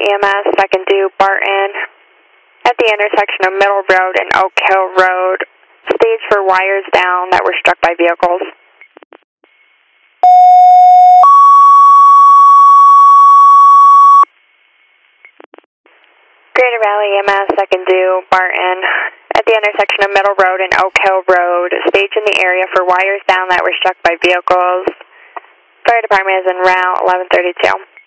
EMS, second due, Barton, at the intersection of Middle Road and Oak Hill Road, stage for wires down that were struck by vehicles. Greater Valley EMS, second due, Barton, at the intersection of Middle Road and Oak Hill Road, stage in the area for wires down that were struck by vehicles. Fire department is en route, 1132.